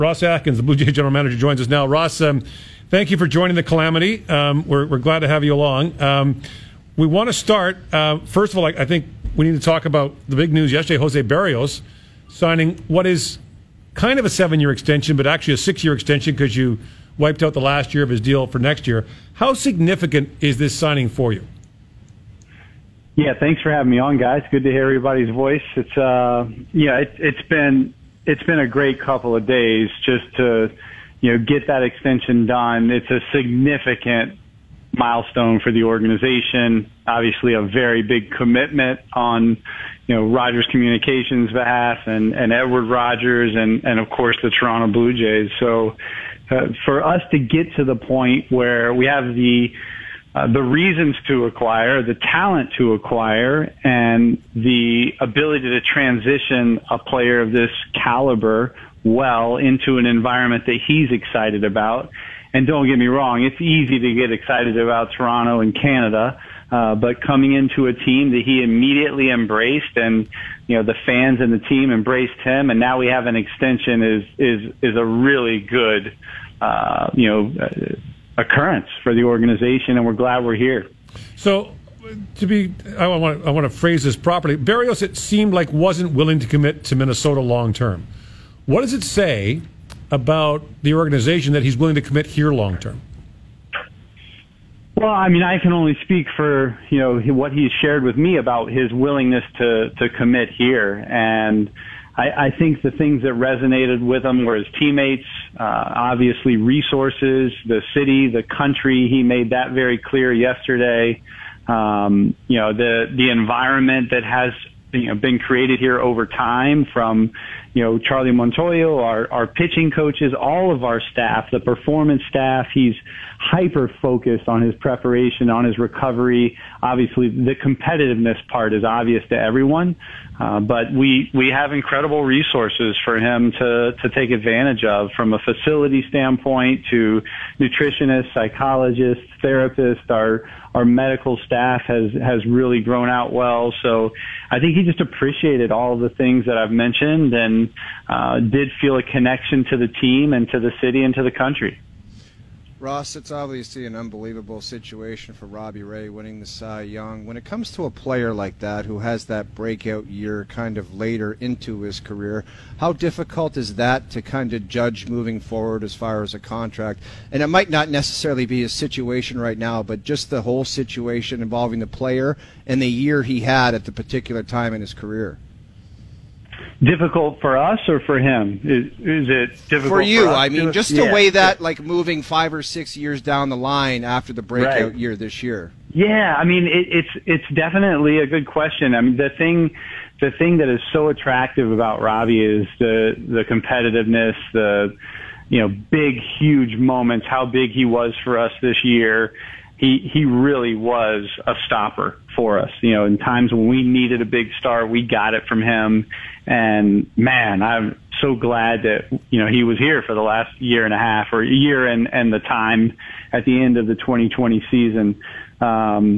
Ross Atkins, the Blue Jays general manager, joins us now. Ross, thank you for joining the Calamity. We're glad to have you along. We want to start, first of all, I think we need to talk about the big news yesterday, Jose Berrios signing what is kind of a 7-year extension, but actually a 6-year extension because you wiped out the last year of his deal for next year. How significant is this signing for you? Yeah, thanks for having me on, guys. Good to hear everybody's voice. It's been a great couple of days just to, get that extension done. It's a significant milestone for the organization. Obviously, a very big commitment on, Rogers Communications' behalf and Edward Rogers and of course the Toronto Blue Jays. So, for us to get to the point where we have the reasons to acquire, the talent to acquire, and the ability to transition a player of this caliber well into an environment that he's excited about. And don't get me wrong, it's easy to get excited about Toronto and Canada, but coming into a team that he immediately embraced and, the fans and the team embraced him, and now we have an extension is a really good, occurrence for the organization, and we're glad we're here. So, I want to phrase this properly. Berrios, it seemed like, wasn't willing to commit to Minnesota long term. What does it say about the organization that he's willing to commit here long term? Well, I mean, I can only speak for, what he's shared with me about his willingness to commit here. And I think the things that resonated with him were his teammates, obviously resources, the city, the country. He made that very clear yesterday. The environment that has, been created here over time from, Charlie Montoyo, our pitching coaches, all of our staff, the performance staff. He's hyper focused on his preparation, on his recovery. Obviously, the competitiveness part is obvious to everyone, but we have incredible resources for him to take advantage of, from a facility standpoint to nutritionists, psychologists, therapists. Our medical staff has really grown out well. So I think he just appreciated all of the things that I've mentioned and did feel a connection to the team and to the city and to the country. Ross, it's obviously an unbelievable situation for Robbie Ray winning the Cy Young. When it comes to a player like that who has that breakout year kind of later into his career, how difficult is that to kind of judge moving forward as far as a contract? And it might not necessarily be his situation right now, but just the whole situation involving the player and the year he had at the particular time in his career. Difficult for us or for him? Is it difficult for you? For us? I mean, just the way that, like, moving 5 or 6 years down the line after the breakout year this year. Yeah, I mean, it's definitely a good question. I mean, the thing that is so attractive about Robbie is the competitiveness, the big, huge moments. How big he was for us this year. He really was a stopper for us. In times when we needed a big start, we got it from him. And man, I'm so glad that, he was here for the last year and a half, or a year and the time at the end of the 2020 season. As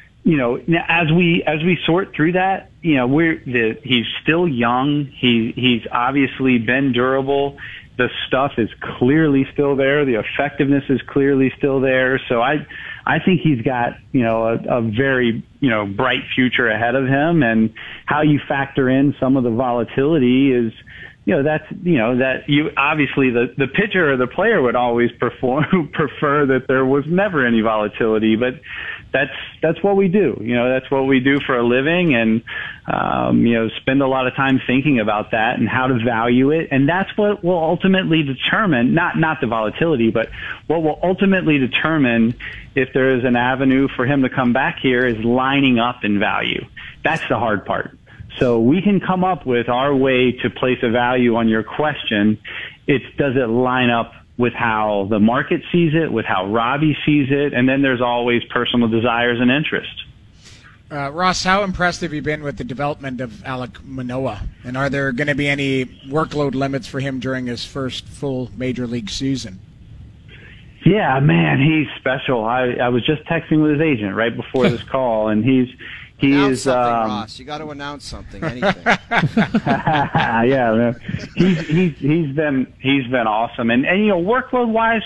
we sort through that, he's still young. He's obviously been durable. The stuff is clearly still there. The effectiveness is clearly still there. So I think he's got, a very, bright future ahead of him. And how you factor in some of the volatility is, that you obviously the pitcher or the player would always prefer that there was never any volatility, but that's what we do. That's what we do for a living, and spend a lot of time thinking about that and how to value it. And that's what will ultimately determine not the volatility, but what will ultimately determine if there is an avenue for him to come back here is lining up in value. That's the hard part. So we can come up with our way to place a value on your question. Does it line up with how the market sees it, with how Robbie sees it, and then there's always personal desires and interests. Ross, how impressed have you been with the development of Alek Manoah? And are there going to be any workload limits for him during his first full major league season? Yeah, man, he's special. I was just texting with his agent right before this call, and he's Announce something, Ross. You got to announce something, anything. Yeah, man. He's been awesome, and workload wise,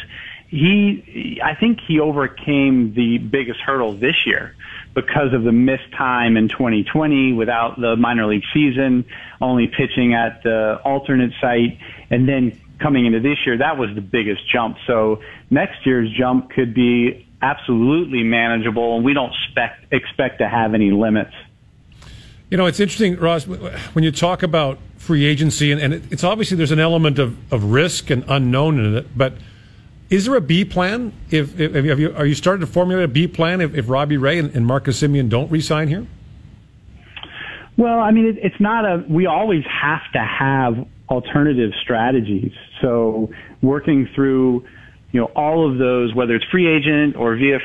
I think he overcame the biggest hurdle this year because of the missed time in 2020 without the minor league season, only pitching at the alternate site, and then coming into this year, that was the biggest jump. So next year's jump could be absolutely manageable, and we don't expect to have any limits. It's interesting, Ross, when you talk about free agency, and it's obviously there's an element of risk and unknown in it, but is there a B plan? Are you starting to formulate a B plan if Robbie Ray and Marcus Semien don't re-sign here? Well, I mean, it's not we always have to have alternative strategies. So working through all of those, whether it's free agent or via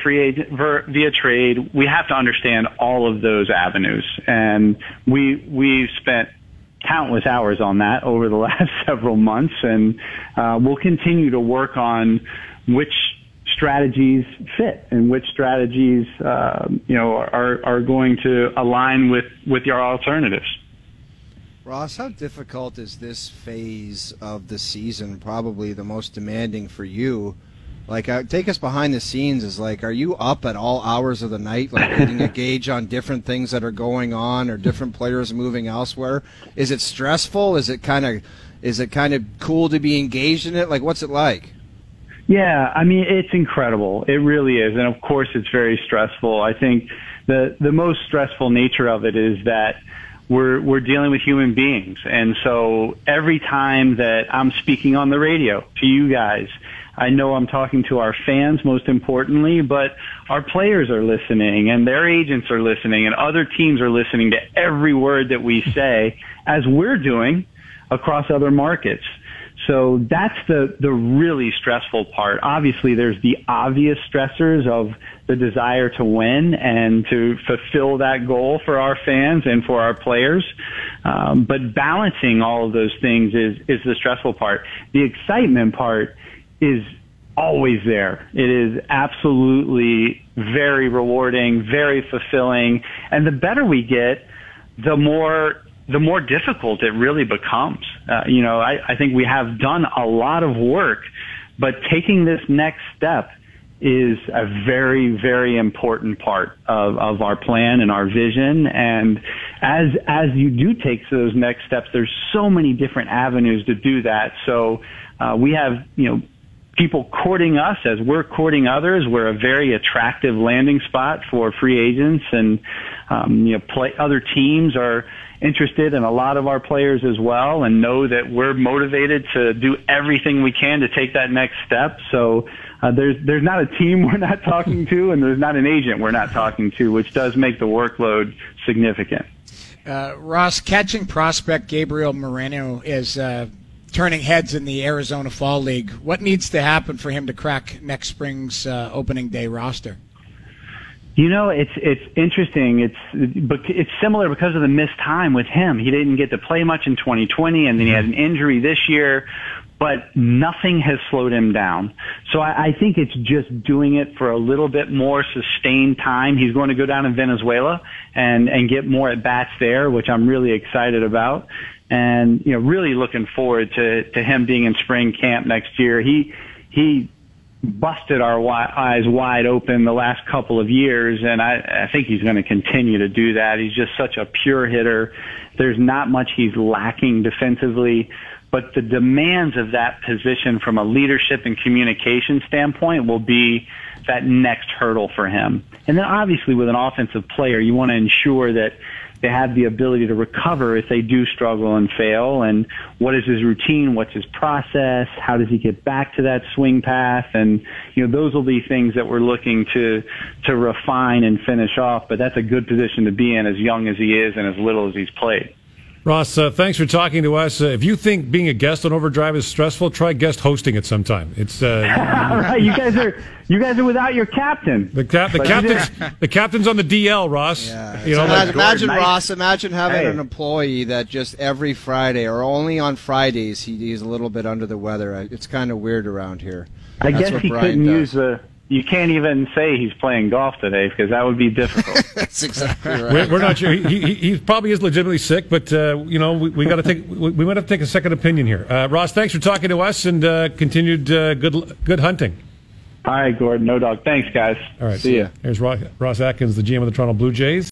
trade, we have to understand all of those avenues. And we've spent countless hours on that over the last several months, and we'll continue to work on which strategies fit and which strategies are going to align with your alternatives. Ross, how difficult is this phase of the season? Probably the most demanding for you. Like, take us behind the scenes. Are you up at all hours of the night, like getting a gauge on different things that are going on or different players moving elsewhere? Is it stressful? Is it kind of cool to be engaged in it? Like, what's it like? Yeah, I mean, it's incredible. It really is, and of course, it's very stressful. I think the most stressful nature of it is that we're dealing with human beings. And so every time that I'm speaking on the radio to you guys, I know I'm talking to our fans most importantly, but our players are listening and their agents are listening and other teams are listening to every word that we say, as we're doing across other markets. So that's the really stressful part. Obviously, there's the obvious stressors of the desire to win and to fulfill that goal for our fans and for our players. But balancing all of those things is the stressful part. The excitement part is always there. It is absolutely very rewarding, very fulfilling. And the better we get, the more difficult it really becomes. I think we have done a lot of work, but taking this next step is a very, very important part of our plan and our vision. And as you do take those next steps, there's so many different avenues to do that. So we have, people courting us as we're courting others. We're a very attractive landing spot for free agents, and other teams are interested in a lot of our players as well, and know that we're motivated to do everything we can to take that next step. So there's not a team we're not talking to, and there's not an agent we're not talking to, which does make the workload significant. Ross, catching prospect Gabriel Moreno is turning heads in the Arizona Fall League. What needs to happen for him to crack next spring's opening day roster? It's interesting. It's similar because of the missed time with him. He didn't get to play much in 2020, and then he had an injury this year, but nothing has slowed him down. So I think it's just doing it for a little bit more sustained time. He's going to go down in Venezuela and get more at bats there, which I'm really excited about. And, really looking forward to him being in spring camp next year. He busted our eyes wide open the last couple of years, and I think he's going to continue to do that. He's just such a pure hitter. There's not much he's lacking defensively, but the demands of that position from a leadership and communication standpoint will be that next hurdle for him. And then obviously with an offensive player, you want to ensure that they have the ability to recover if they do struggle and fail. And what is his routine? What's his process? How does he get back to that swing path? And, those will be things that we're looking to refine and finish off. But that's a good position to be in, as young as he is and as little as he's played. Ross, thanks for talking to us. If you think being a guest on Overdrive is stressful, try guest hosting it sometime. It's right. You guys are without your captain. The captain's on the DL, Ross. Yeah. Imagine Ross. Imagine having an employee that just every Friday or only on Fridays he's a little bit under the weather. It's kind of weird around here. I guess he couldn't use the you can't even say he's playing golf today because that would be difficult. That's exactly right. We're not sure. He probably is legitimately sick, but we got to take we might have to take a second opinion here. Ross, thanks for talking to us, and continued good hunting. All right, Gordon, no dog. Thanks, guys. All right, see ya. There's Ross Atkins, the GM of the Toronto Blue Jays.